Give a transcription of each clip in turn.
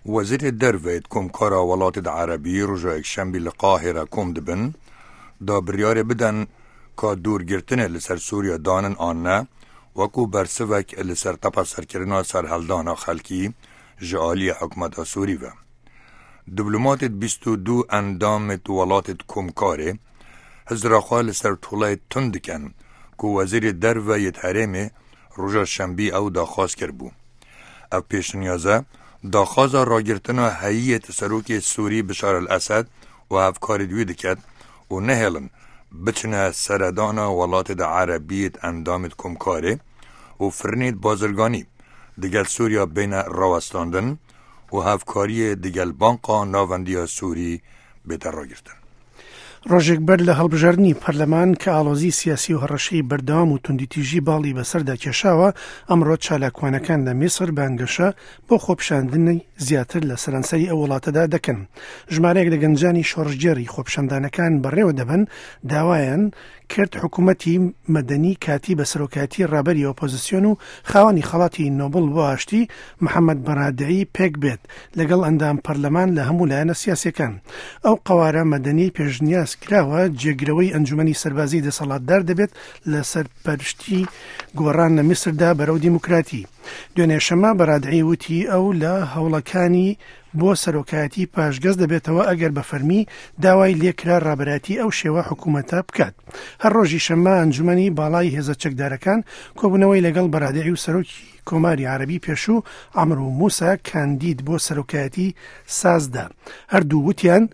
وزیر دروید کمکارا ولات عربی رجا اکشنبی لقاهره کم دبن دا بریار بدن که دورگرتن لسر سوریا دانن آنه وکو برسوک لسر تپا سرکرنا سرحلدانا خلکی جعالی حکمت سوری و دیپلماتت 22 اندامت ولاتت کمکاره هزراخواه لسر طولای تندکن که وزیر دروید حرمه رجا شنبی او داخواست کربو. او پیشنیازه داخواست راگرتنا هیئت سروک سوری بشار الاسد و افکار دوی دکت و نهلن بچنه سردانا ولات دا عربیت اندامت کمکاره و فرنید بازرگانی دگل سوریا بین راوستاندن و هفکاری دگل بانقا ناوندی سوری بهتر راگرتن. ڕۆژێک بەر لە هەڵبژاردننی پەرلەمان کە ئاڵۆزی سیاسی و هەڕەشەی بەردەوام و توندیتیژی باڵی بەسەردا کێشاوە ئەمڕۆ چالاکوانەکان لە میسر بانگەشە بۆ خۆپیشاندنی زیاتر لە سەرانسەری ئەو وڵاتەدا دەکەن. ژمارەیەک لە گەنجانی شۆڕژگێڕی خۆپیشاندانەکان بەڕێوە دەبن داوایان کرد حکوومەتی مەدەنی کاتی بە سەرۆکاتی ڕابەری ئۆپۆزیسیۆن و خاوەنی خەڵاتی نۆبڵ بۆ ئاشتی محەممەد بەرادعی پێک بێت لەگەڵ ئەندام پەرلەمان لە هەموو لایەنە سیاسیەکان. ئەو قەوارە مەدەنی پێشنیاز کراوە جێگرەوەی ئەنجومەنی سەربازی دەسەڵاتدار دەبێت لە سەرپەرشتی گۆڕان لە میسردا بەرەو دیموکراتی. دوێنێ شەمە بەرادعی وتی ئەو لە هەوڵەکانی بۆ سەرۆکایەتی پاشگەز دەبێتەوە ئەگەر بە فەرمی داوای لێکرا ڕابەراتی ئەو شێوە حکوومەتە بکات. هەر ڕۆژی شەمە ئەنجومەنی باڵای هێزە چەکدارەکان کۆبوونەوەی لەگەڵ بەرادعی و سەرۆکی کۆماری عربی پێشوو عەمرو موسا کاندید بۆ سەرۆکایەتی سازدا. هەردوو وتیان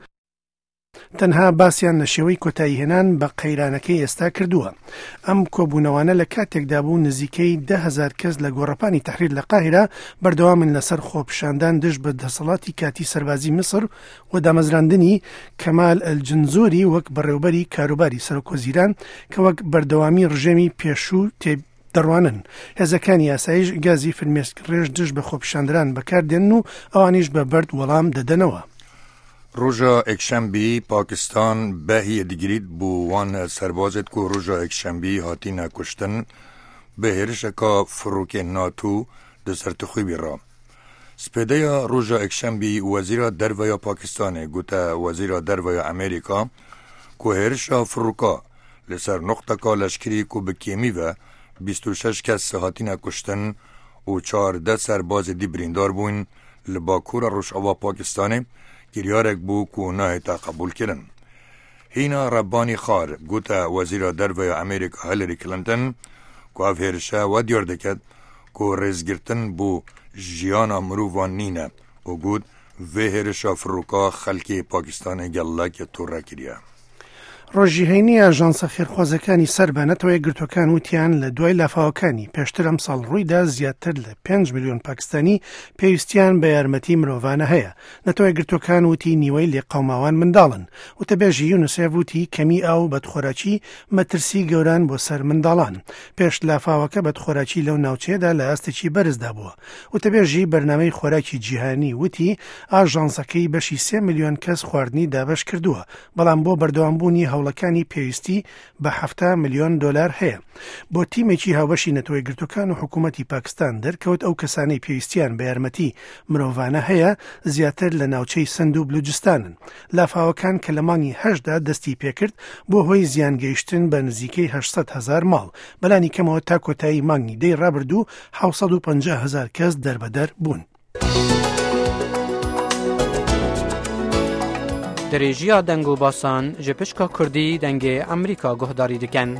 تەنها باسییان لە شێوەی کۆتاییهێنان بە قەیرانەکەی ئێستا کردووە. ئەم کۆبوونەوانە لە کاتێکدا بوو نزیکەی 10,000 کەس لە گۆڕەپانی تەحریر لە قاهرە بەردەوامن لەسەر خۆپیشاندان دژ بە دەسەڵاتی کاتی سەربازی میسر و دامەزراندنی کەمال ئەلجنزوری وەک بەڕێوەبەری کاروباری سەرۆکوەزیران کە وەک بەردەوامی ڕژێمی پێشوو دەڕوانن. هێزەکانی یاساییش گازی فرمێسکڕێژ دژ بە خۆپیشاندران بەکاردێن و ئەوانیش بە بەرد وەڵام دەدەنەوە. روژا اکشنبی پاکستان بهی دیگرید بو وان سربازت کو روژا اکشنبی هاتی نکشتن به هرشکا فروک ناتو دسر تخویبی را. سپیده روژا اکشنبی وزیر درویا پاکستان گوتا وزیر درویا امریکا کو هرشا فروکا لسر نقطه کا لشکری کو بکیمی و 26 کس هاتی نکشتن و 14 سرباز دی بریندار بوین لباکور روشاوا پاکستانه گریارک بو کو نه تا قبول کردن. هینا ربانی خار گوتا وزیر دروی امریکا هیلری کلینتون کو افهرشا و دیار دکت کو رزگرتن بو جیانا مرووان نینه و گوت وهرشا فروکا خلکی پاکستان گله که توره کریا. ڕۆژی هەینی ئاژانسە خێرخوازەکانی سەربانەتەوەی گرتوەکان وتیان لە دوای لافاوەکانی پێشتر ئەم ساڵ ڕوویدا زیاتر لە 5 ملیۆن پاکستانی پێویستیان بە یارمەتی مرۆڤانە هەیە. نەتەوەی گرتوەکان وتی نیوەی لێقەوماوان منداڵن. وتەبێژی یونسێف وتی کەمی ئاو بەدخۆراکی مەترسی گەوران بۆ سەر منداڵان. پێش لافاوەکە بەدخۆراکی لەو ناوچەیەدا لە ئاستێکی بەرزدا بووە. وتەبێژی بەرنامەی خۆراکی جیهانی وتی ئاژانسەکەی بەشی 3 ملیۆن کەس خواردنی دابەش کردووە، بەڵام بۆ بەردەوامبوونی هەوڵەکانی پێویستی بە 7 ملیۆن دلار هەیە. بۆ تیمێکی هاوبەشی نەتەوەی گرتوەکان و حکوومەتی پاکستان دەرکەوت ئەو کەسانەی پێویستیان بە یارمەتی مرۆڤانە هەیە زیاتر لە ناوچەی سند و بلوجستانن. لافاوەکان کە لە مانگی 8دا دەستی پێکرد بۆ هۆی زیانگەیشتن بە نزیکەی 800,000 ماڵ، بەلانی کەمەوە تا کۆتایی مانگی دەی ڕابردوو 750,000 کەس دەربەدەر بوون. درێژیە دەنگ و باسان ji pişka Kurdî dengê Amerîka guhdarî dikin.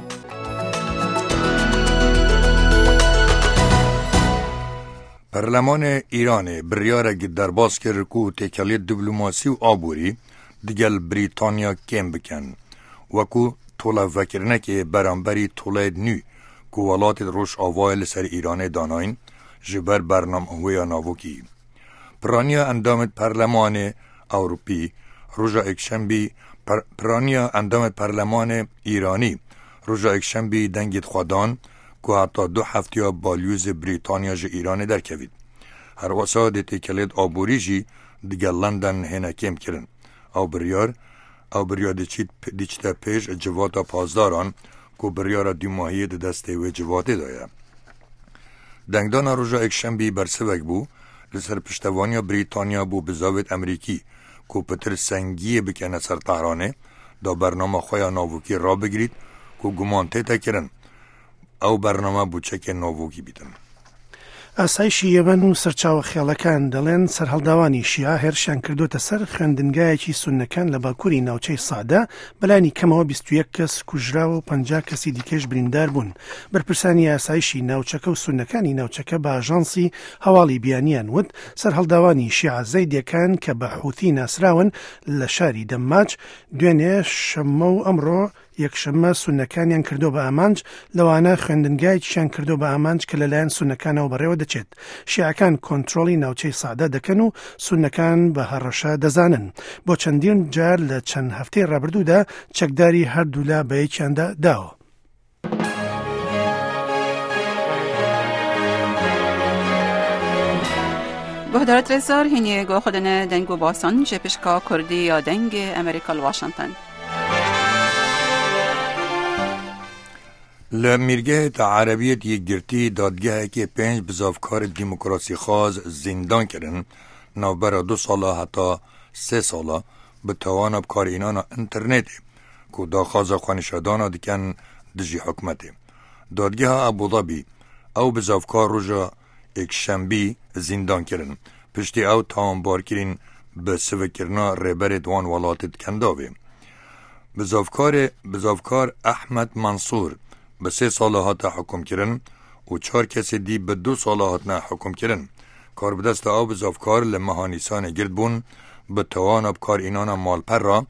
پرلمان ایران بریارek derbas kir ku têkeliyê diplomasî û aborî digel Brîtanya kêm bikin wekû tolavvekirinekê beramberî toleyê nû ku welatê Rojavayê li ser Îranê danayîn ji ber bernamehûya navokî. Piraniya endamên Perlemanê Ewropî روژا اکشنبی پرانیا اندام پرلمان ایرانی روژا اکشنبی دنگید خودان که حتی 2 هفته بالیوز بریتانیا جه ایران در کوید. هر واسه دیتی کلید آبوری جی دیگر لندن هنه کم کرن. او بریار دیچتا پیش جواتا پازداران که بریار دیماهی دی دسته و جواتی دایا. دنگدان روژا اکشنبی برسوک بو لسر پشتوانیا بریتانیا بو بزاوت امریکی کو پتر سنگی بکنه سر طهرانه دا برنامه خویا ناووکی را بگیرید کو گمانته تکرن او برنامه بو چک ناووکی بیدن. ئاسایشی یەمەن و سەرچاوە خێڵەکان دەڵێن سەرهەڵداوانی شیعە هێرشیان کردوتە سەر خوێندنگایەکی سوننەکان لە باکووری ناوچەی سادە بەلانی کەمەوە 21 کەس کوژراوە و 50 کەسی دیکەش بریندار بوون. بەرپرسانی ئاسایشی ناوچەکە و سوننەکانی ناوچەکە بە ئاژانسی هەواڵی بیانیان وت سەرهەڵداوانی شیعە زەیدیەکان کە بە حوتی ناسراون لە شاری دەماج دوێنێ شەممە و ئەمڕۆ یەکشەممە سوننەکانیان کردو بە ئامانج لەوانە خوێندنگایەکیشیان کردو بە ئامانج کە لەلایەن سوننەکانەوە بەڕێوە دەچێت. شیعەکان کۆنتترۆلی ناوچەی سادە دەکەن و سوننەکان بە هەڕەشە دەزانن. بۆ چەندین جار لە چەند هەفتەی ڕابردوودا چەکداری هەردوو لا بەیەکیاندا داوە. گهدارت رزار هینیه گو خودنه دنگو باسان جپشکا کردی یا دنگ امریکا واشنطن. لمیرگه عربیت یک گرتی دادگاه که 5 بزافکار دیموکراسی خواز زندان کردن نوبر 2 ساله حتی 3 ساله به توان بکار اینان انترنتی که دا خواز خوانشادان دکن دجی حکمتی. دادگاه ابوظبی او بزافکار روژا یک شنبی زندان کردن پشتی او تاون بار کرین به سوکرنا ریبر دوان ولاتت کنداوی. بزافکار احمد منصور به 3 ساله هات حکم کردن و 4 کسی دی به 2 ساله هات نه حکم کردن. کار بدست او بزافکار لمهانیسان گرد بون به توان بکار اینان مال پر را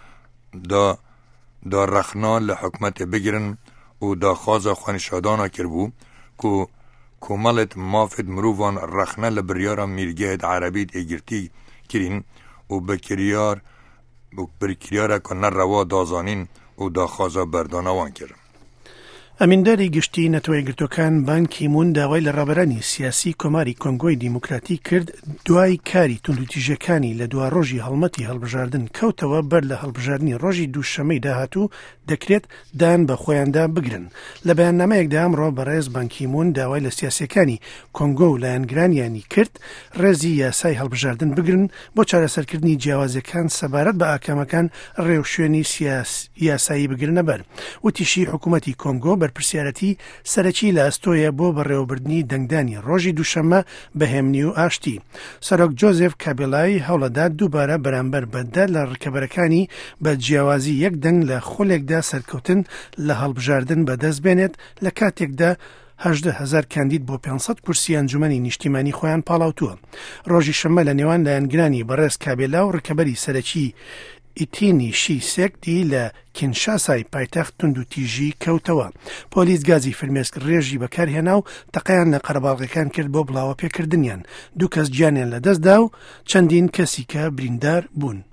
دا رخنا لحکمت بگیرن و دا خواز خوانشادانا کربو که کمالت مافد مروفان رخنا لبریارا میرگه عربیت ایگرتی کرین و بکریار که نروا دازانین و دا خواز بردانوان کرن. ئەمینداری گشتی نەتەوەی گرتوەکان بانکی مون داوای لە ڕابەرانی سیاسی کۆماری کۆنگۆی دیموکراتی کرد دوای کاری توندوتیژەکانی لە دوا ڕۆژی هەڵمەتی هەڵبژاردن کەوتەوە بەر لە هەڵبژاردننی ڕۆژی دووشەمەی داهاتوو دەکرێت دان بە خۆیاندا بگرن. لە بەیاننامەیەکدا ئەمڕۆ بەڕێز بانکی مون داوای لە سیاسیەکانی کۆنگۆ و لایەنگرانیانی کرد ڕێزی یاسای هەڵبژاردن بگرن بۆ چارەسەرکردنی جیاوازیەکان سەبارەت بە ئاکامەکان ڕێوشوێنی یاسایی بگرنە بەر. وتیشی حکوومەتی کۆنگۆ پرسیارەتی سەرەکی لە ئەستۆیە بۆ بەڕێوەبردنی دەنگدانی ڕۆژی دووشەممە بەهێمنی و ئاشتی. سەرۆک جۆزێف کابێلای هەوڵەدا دووبارە بەرامبەر بەدە لە ڕکەبەرەکانی بە جیاوازی یەک دەنگ لە خولێکدا سەرکەوتن لە هەڵبژاردن بەدەست بێنێت لە کاتێکدا 18,000 کاندید بۆ 500 کورسی ئەنجومەنی نیشتیمانی خۆیان پاڵاوتووە. ڕۆژی شەممە لە نێوان لایەنگرانی بەڕێز کابێلا و ڕکەبەری سەرەکی ئیتینی شیسێکدی لە کینشاسای پایتەخت توندوتیژی کەوتەوە. پۆلیس گازی فرمێسک ڕێژی بەکارهێنا و تەقەیان لە قەرەباڵغەکان کرد بۆ بڵاوە پێکردنیان. 2 کەس گیانیان لەدەستدا و چەندین کەسی کە بریندار بوون.